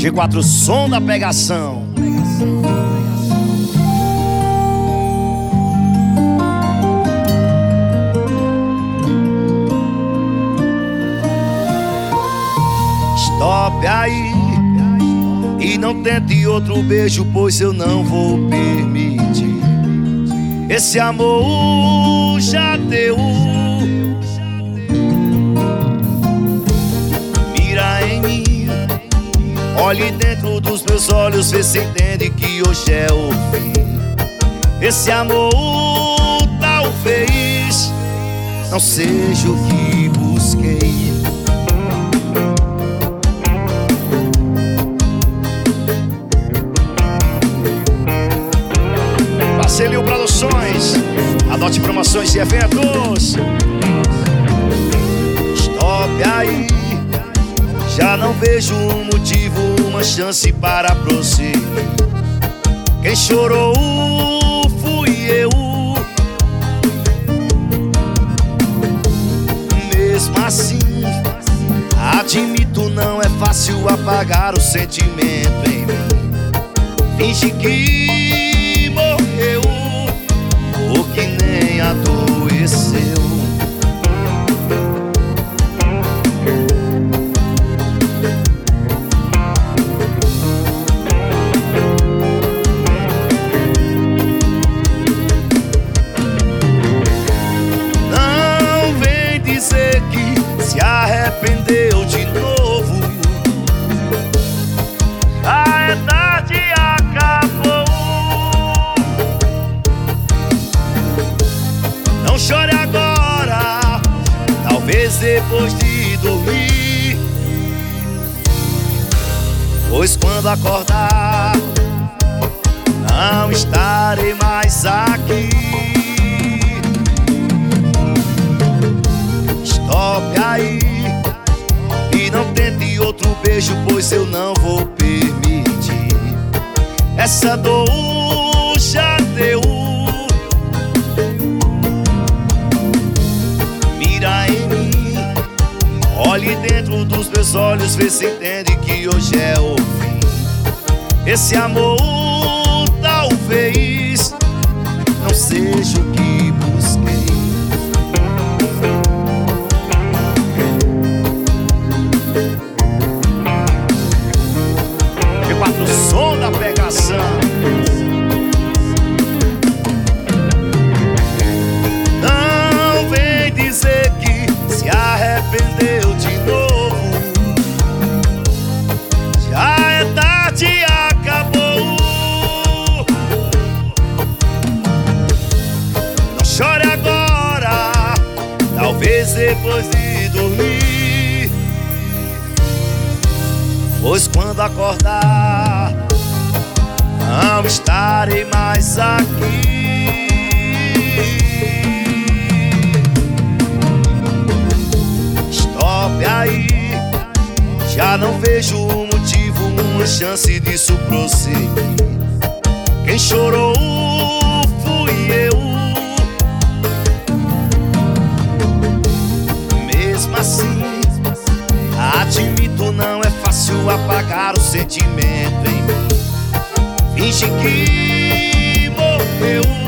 G4, som da pegação. Stop aí e não tente outro beijo, pois eu não vou permitir. Esse amor já deu. Mira em mim, olhe dentro dos meus olhos, vê se entende que hoje é o fim. Esse amor talvez não seja o que busquei. Celio Produções, adote promoções e eventos. Stop aí, já não vejo um motivo, uma chance para prosseguir. Quem chorou fui eu. Mesmo assim, admito, não é fácil apagar o sentimento em mim. Finge que morreu, ou que nem adoeceu. Não vem dizer que se arrependeu de novo. Já é tarde, acabou. Não chore agora, talvez depois de dormir, pois quando acordar não estarei mais aqui. Stop aí e não tente outro beijo, pois eu não vou permitir. Essa dor já deu. Olhe dentro dos meus olhos, vê se entende que hoje é o fim. Esse amor talvez não seja o que busquei. G4, som da pegação. Não vem dizer que se arrependeu de novo. Já é tarde, acabou. Não chore agora, talvez depois de dormir, pois quando acordar não estarei mais aqui. Stop aí, já não vejo um motivo, uma chance disso prosseguir. Quem chorou fui eu. Mesmo assim, admito, não é fácil apagar o sentimento em mim. Finge que morreu.